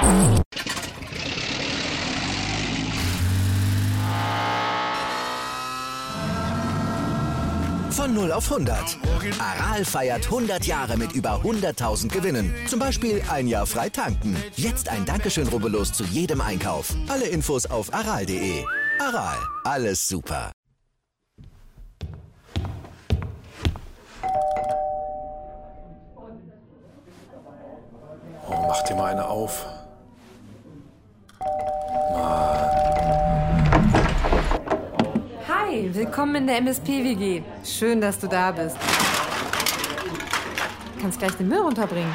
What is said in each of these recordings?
Von 0 auf 100. Aral feiert 100 Jahre mit über 100.000 Gewinnen. Zum Beispiel ein Jahr frei tanken. Jetzt ein Dankeschön, rubbellos zu jedem Einkauf. Alle Infos auf aral.de. Aral, alles super. Oh, mach dir mal eine auf. Hi, willkommen in der MSP-WG. Schön, dass du da bist. Du kannst gleich den Müll runterbringen.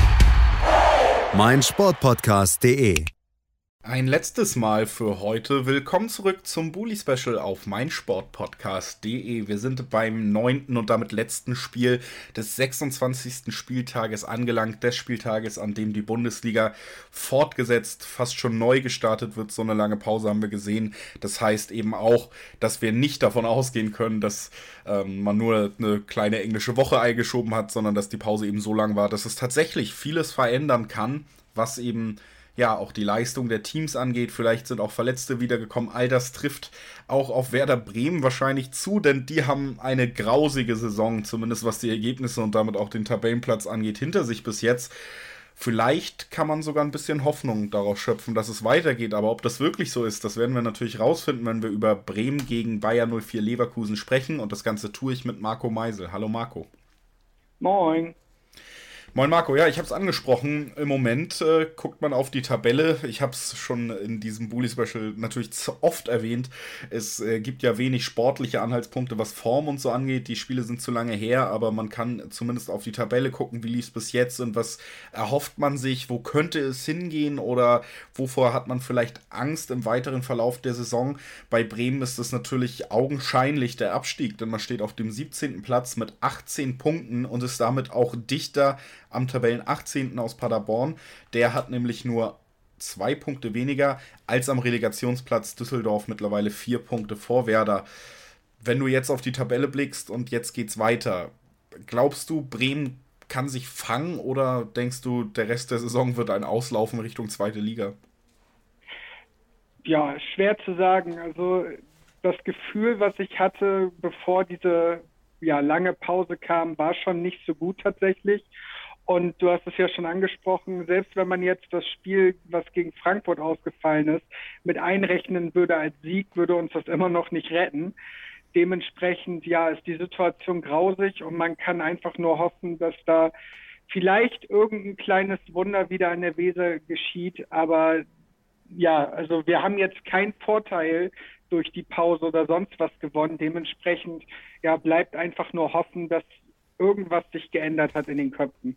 meinsportpodcast.de. Ein letztes Mal für heute. Willkommen zurück zum Bully-Special auf meinsportpodcast.de. Wir sind beim 9. und damit letzten Spiel des 26. Spieltages angelangt. Des Spieltages, an dem die Bundesliga fortgesetzt, fast schon neu gestartet wird. So eine lange Pause haben wir gesehen. Das heißt eben auch, dass wir nicht davon ausgehen können, dass man nur eine kleine englische Woche eingeschoben hat, sondern dass die Pause eben so lang war, dass es tatsächlich vieles verändern kann, was eben ja auch die Leistung der Teams angeht. Vielleicht sind auch Verletzte wiedergekommen. All das trifft auch auf Werder Bremen wahrscheinlich zu, denn die haben eine grausige Saison, zumindest was die Ergebnisse und damit auch den Tabellenplatz angeht, hinter sich bis jetzt. Vielleicht kann man sogar ein bisschen Hoffnung darauf schöpfen, dass es weitergeht, aber ob das wirklich so ist, das werden wir natürlich rausfinden, wenn wir über Bremen gegen Bayer 04 Leverkusen sprechen, und das Ganze tue ich mit Marco Meisel. Hallo Marco. Moin. Moin Marco, ja, ich habe es angesprochen, im Moment guckt man auf die Tabelle, ich habe es schon in diesem Bully-Special natürlich zu oft erwähnt, es gibt ja wenig sportliche Anhaltspunkte, was Form und so angeht, die Spiele sind zu lange her, aber man kann zumindest auf die Tabelle gucken, wie lief es bis jetzt und was erhofft man sich, wo könnte es hingehen oder wovor hat man vielleicht Angst im weiteren Verlauf der Saison. Bei Bremen ist es natürlich augenscheinlich der Abstieg, denn man steht auf dem 17. Platz mit 18 Punkten und ist damit auch dichter am Tabellen 18. aus Paderborn. Der hat nämlich nur 2 Punkte weniger als am Relegationsplatz Düsseldorf, mittlerweile 4 Punkte vor Werder. Wenn du jetzt auf die Tabelle blickst und jetzt geht's weiter, glaubst du, Bremen kann sich fangen oder denkst du, der Rest der Saison wird ein Auslaufen Richtung zweite Liga? Ja, schwer zu sagen. Also das Gefühl, was ich hatte, bevor diese lange Pause kam, war schon nicht so gut tatsächlich. Und du hast es ja schon angesprochen, selbst wenn man jetzt das Spiel, was gegen Frankfurt ausgefallen ist, mit einrechnen würde als Sieg, würde uns das immer noch nicht retten. Dementsprechend, ist die Situation grausig und man kann einfach nur hoffen, dass da vielleicht irgendein kleines Wunder wieder an der Weser geschieht. Aber also wir haben jetzt keinen Vorteil durch die Pause oder sonst was gewonnen. Dementsprechend, bleibt einfach nur hoffen, dass irgendwas sich geändert hat in den Köpfen.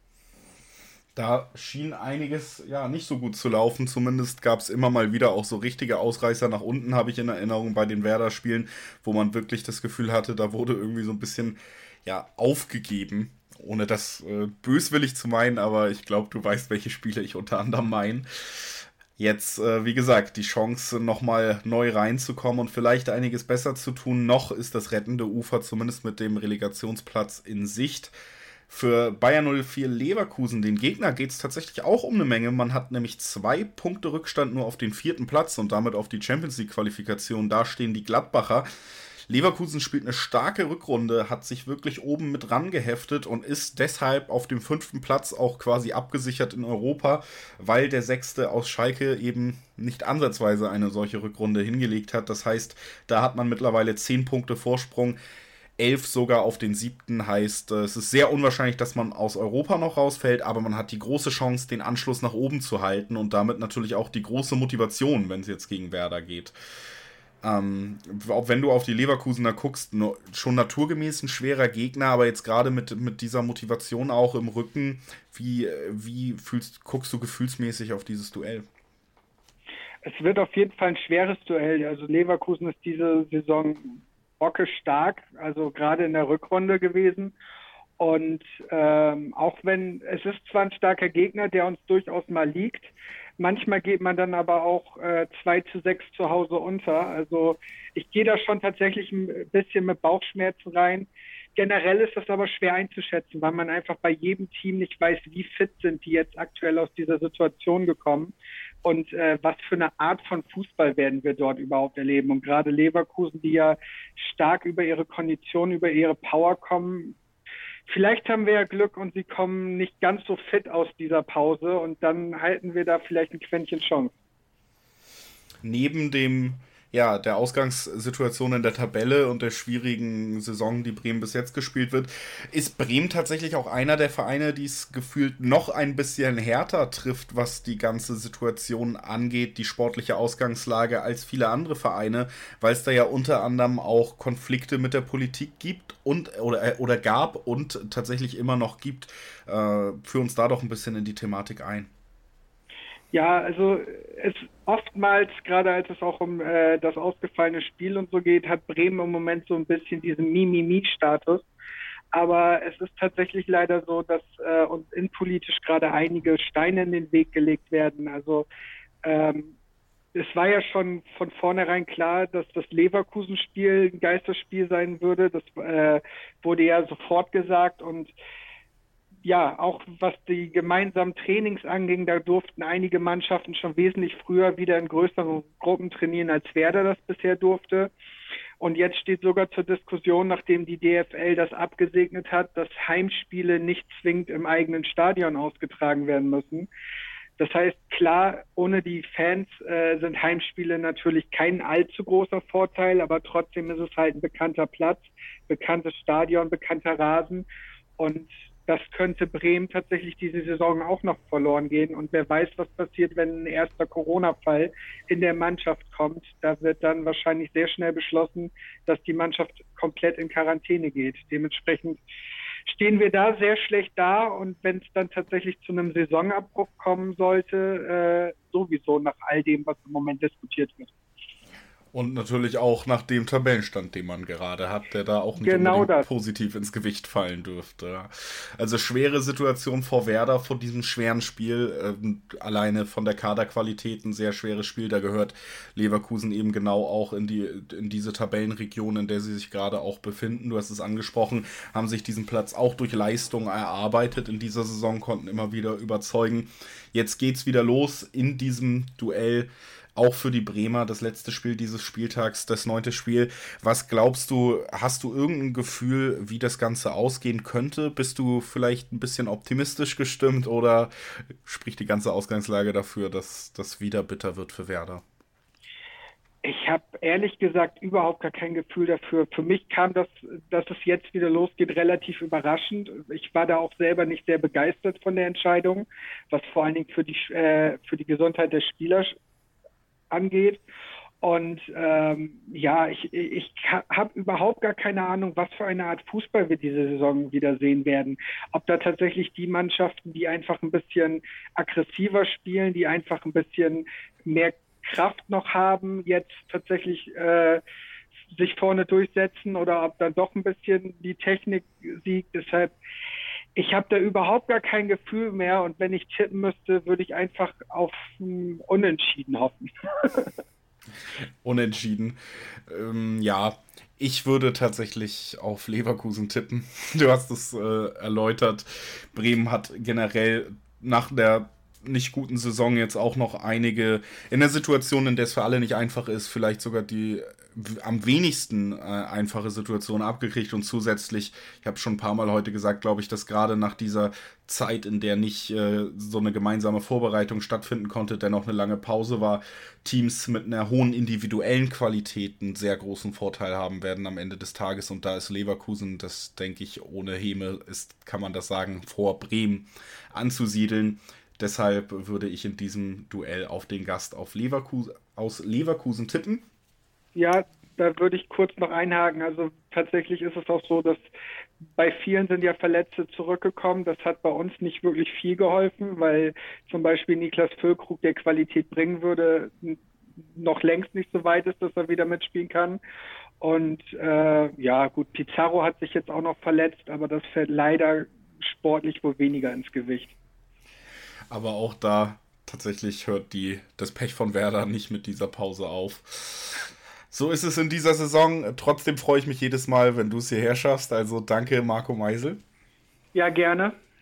Da schien einiges nicht so gut zu laufen. Zumindest gab es immer mal wieder auch so richtige Ausreißer nach unten, habe ich in Erinnerung bei den Werder-Spielen, wo man wirklich das Gefühl hatte, da wurde irgendwie so ein bisschen aufgegeben. Ohne das böswillig zu meinen, aber ich glaube, du weißt, welche Spiele ich unter anderem meine. Jetzt, wie gesagt, die Chance, nochmal neu reinzukommen und vielleicht einiges besser zu tun. Noch ist das rettende Ufer zumindest mit dem Relegationsplatz in Sicht. Für Bayer 04 Leverkusen, den Gegner, geht es tatsächlich auch um eine Menge. Man hat nämlich 2 Punkte Rückstand nur auf den 4. Platz und damit auf die Champions-League-Qualifikation. Da stehen die Gladbacher. Leverkusen spielt eine starke Rückrunde, hat sich wirklich oben mit rangeheftet und ist deshalb auf dem 5. Platz auch quasi abgesichert in Europa, weil der 6. aus Schalke eben nicht ansatzweise eine solche Rückrunde hingelegt hat. Das heißt, da hat man mittlerweile 10 Punkte Vorsprung. 11 sogar auf den 7. heißt, es ist sehr unwahrscheinlich, dass man aus Europa noch rausfällt, aber man hat die große Chance, den Anschluss nach oben zu halten und damit natürlich auch die große Motivation, wenn es jetzt gegen Werder geht. Auch wenn du auf die Leverkusener guckst, schon naturgemäß ein schwerer Gegner, aber jetzt gerade mit dieser Motivation auch im Rücken, wie guckst du gefühlsmäßig auf dieses Duell? Es wird auf jeden Fall ein schweres Duell. Also Leverkusen ist diese Saison stark, also gerade in der Rückrunde gewesen. Und auch wenn es ist zwar ein starker Gegner, der uns durchaus mal liegt, manchmal geht man dann aber auch 2-6 zu Hause unter. Also ich gehe da schon tatsächlich ein bisschen mit Bauchschmerzen rein. Generell ist das aber schwer einzuschätzen, weil man einfach bei jedem Team nicht weiß, wie fit sind die jetzt aktuell aus dieser Situation gekommen. und was für eine Art von Fußball werden wir dort überhaupt erleben. Und gerade Leverkusen, die ja stark über ihre Kondition, über ihre Power kommen, vielleicht haben wir ja Glück und sie kommen nicht ganz so fit aus dieser Pause und dann halten wir da vielleicht ein Quäntchen Chance. Neben der Ausgangssituation in der Tabelle und der schwierigen Saison, die Bremen bis jetzt gespielt wird, ist Bremen tatsächlich auch einer der Vereine, die es gefühlt noch ein bisschen härter trifft, was die ganze Situation angeht, die sportliche Ausgangslage, als viele andere Vereine, weil es da ja unter anderem auch Konflikte mit der Politik gibt oder gab und tatsächlich immer noch gibt. Führ uns da doch ein bisschen in die Thematik ein. Ja, also es oftmals, gerade als es auch um das ausgefallene Spiel und so geht, hat Bremen im Moment so ein bisschen diesen Mimimi-Status. Aber es ist tatsächlich leider so, dass uns innenpolitisch gerade einige Steine in den Weg gelegt werden. Also es war ja schon von vornherein klar, dass das Leverkusen-Spiel ein Geisterspiel sein würde. Das wurde ja sofort gesagt und ja, auch was die gemeinsamen Trainings anging, da durften einige Mannschaften schon wesentlich früher wieder in größeren Gruppen trainieren, als Werder das bisher durfte. Und jetzt steht sogar zur Diskussion, nachdem die DFL das abgesegnet hat, dass Heimspiele nicht zwingend im eigenen Stadion ausgetragen werden müssen. Das heißt, klar, ohne die Fans sind Heimspiele natürlich kein allzu großer Vorteil, aber trotzdem ist es halt ein bekannter Platz, bekanntes Stadion, bekannter Rasen und das könnte Bremen tatsächlich diese Saison auch noch verloren gehen. Und wer weiß, was passiert, wenn ein erster Corona-Fall in der Mannschaft kommt. Da wird dann wahrscheinlich sehr schnell beschlossen, dass die Mannschaft komplett in Quarantäne geht. Dementsprechend stehen wir da sehr schlecht da. Und wenn es dann tatsächlich zu einem Saisonabbruch kommen sollte, sowieso nach all dem, was im Moment diskutiert wird. Und natürlich auch nach dem Tabellenstand, den man gerade hat, der da auch nicht genau unbedingt positiv ins Gewicht fallen dürfte. Also schwere Situation vor Werder, vor diesem schweren Spiel. Alleine von der Kaderqualität ein sehr schweres Spiel. Da gehört Leverkusen eben genau auch in diese Tabellenregion, in der sie sich gerade auch befinden. Du hast es angesprochen, haben sich diesen Platz auch durch Leistung erarbeitet in dieser Saison, konnten immer wieder überzeugen. Jetzt geht's wieder los in diesem Duell. Auch für die Bremer, das letzte Spiel dieses Spieltags, das 9. Spiel. Was glaubst du, hast du irgendein Gefühl, wie das Ganze ausgehen könnte? Bist du vielleicht ein bisschen optimistisch gestimmt oder spricht die ganze Ausgangslage dafür, dass das wieder bitter wird für Werder? Ich habe ehrlich gesagt überhaupt gar kein Gefühl dafür. Für mich kam das, dass es jetzt wieder losgeht, relativ überraschend. Ich war da auch selber nicht sehr begeistert von der Entscheidung, was vor allen Dingen für die Gesundheit der Spieler angeht. Und ich habe überhaupt gar keine Ahnung, was für eine Art Fußball wir diese Saison wieder sehen werden. Ob da tatsächlich die Mannschaften, die einfach ein bisschen aggressiver spielen, die einfach ein bisschen mehr Kraft noch haben, jetzt tatsächlich sich vorne durchsetzen oder ob dann doch ein bisschen die Technik siegt. Deshalb ich habe da überhaupt gar kein Gefühl mehr und wenn ich tippen müsste, würde ich einfach auf Unentschieden hoffen. Unentschieden. Ich würde tatsächlich auf Leverkusen tippen. Du hast es erläutert. Bremen hat generell nach der nicht guten Saison jetzt auch noch einige in der Situation, in der es für alle nicht einfach ist, vielleicht sogar die am wenigsten einfache Situation abgekriegt und zusätzlich, ich habe schon ein paar Mal heute gesagt, glaube ich, dass gerade nach dieser Zeit, in der nicht so eine gemeinsame Vorbereitung stattfinden konnte, dennoch eine lange Pause war, Teams mit einer hohen individuellen Qualität einen sehr großen Vorteil haben werden am Ende des Tages und da ist Leverkusen, das denke ich, ohne Häme ist, kann man das sagen, vor Bremen anzusiedeln. Deshalb würde ich in diesem Duell auf den Gast aus Leverkusen tippen. Ja, da würde ich kurz noch einhaken. Also tatsächlich ist es auch so, dass bei vielen sind ja Verletzte zurückgekommen. Das hat bei uns nicht wirklich viel geholfen, weil zum Beispiel Niklas Füllkrug, der Qualität bringen würde, noch längst nicht so weit ist, dass er wieder mitspielen kann. Und Pizarro hat sich jetzt auch noch verletzt, aber das fällt leider sportlich wohl weniger ins Gewicht. Aber auch da tatsächlich hört das Pech von Werder nicht mit dieser Pause auf. So ist es in dieser Saison. Trotzdem freue ich mich jedes Mal, wenn du es hierher schaffst. Also danke, Marco Meisel. Ja, gerne.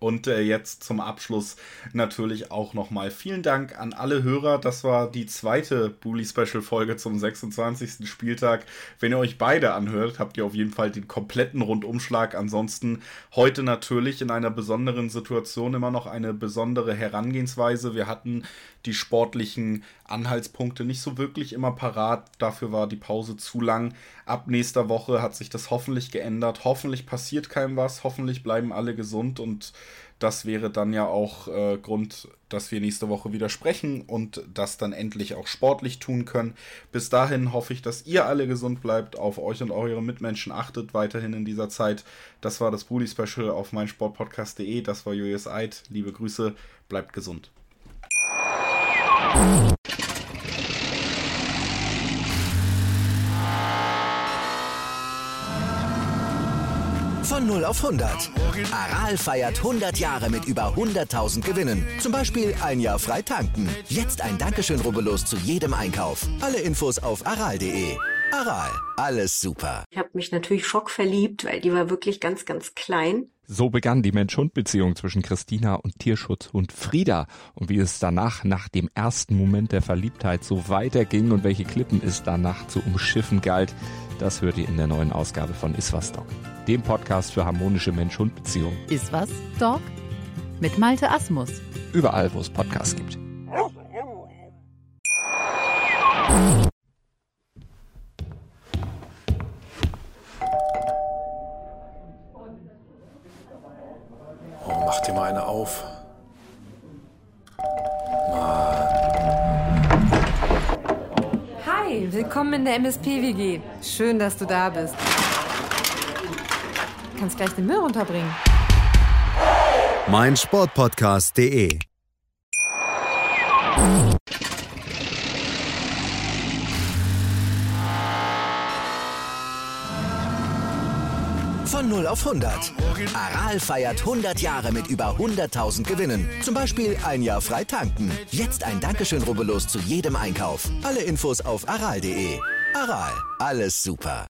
Und jetzt zum Abschluss natürlich auch nochmal vielen Dank an alle Hörer. Das war die zweite Bully-Special-Folge zum 26. Spieltag. Wenn ihr euch beide anhört, habt ihr auf jeden Fall den kompletten Rundumschlag. Ansonsten heute natürlich in einer besonderen Situation immer noch eine besondere Herangehensweise. Wir hatten die sportlichen Anhaltspunkte nicht so wirklich immer parat. Dafür war die Pause zu lang. Ab nächster Woche hat sich das hoffentlich geändert. Hoffentlich passiert keinem was. Hoffentlich bleiben alle gesund. Und das wäre dann ja auch Grund, dass wir nächste Woche wieder sprechen und das dann endlich auch sportlich tun können. Bis dahin hoffe ich, dass ihr alle gesund bleibt, auf euch und eure Mitmenschen achtet weiterhin in dieser Zeit. Das war das Bully Special auf meinsportpodcast.de. Das war Julius Eid. Liebe Grüße, bleibt gesund. Von 0 auf 100. Aral feiert 100 Jahre mit über 100.000 Gewinnen. Zum Beispiel ein Jahr frei tanken. Jetzt ein Dankeschön, rubbellos zu jedem Einkauf. Alle Infos auf aral.de. Aral, alles super. Ich habe mich natürlich schockverliebt, weil die war wirklich ganz, ganz klein. So begann die Mensch-Hund-Beziehung zwischen Christina und Tierschutzhund Frieda. Und wie es danach, nach dem ersten Moment der Verliebtheit, so weiterging und welche Klippen es danach zu umschiffen galt, das hört ihr in der neuen Ausgabe von Iswas Dog, dem Podcast für harmonische Mensch-Hund-Beziehungen. Iswas Dog mit Malte Asmus. Überall, wo es Podcasts gibt. Oh, mach dir mal eine auf. Hi, willkommen in der MSP-WG. Schön, dass du da bist. Du kannst gleich den Müll runterbringen. meinsportpodcast.de. Von 0 auf 100. Aral feiert 100 Jahre mit über 100.000 Gewinnen. Zum Beispiel ein Jahr frei tanken. Jetzt ein Dankeschön, rubbellos zu jedem Einkauf. Alle Infos auf aral.de. Aral, alles super.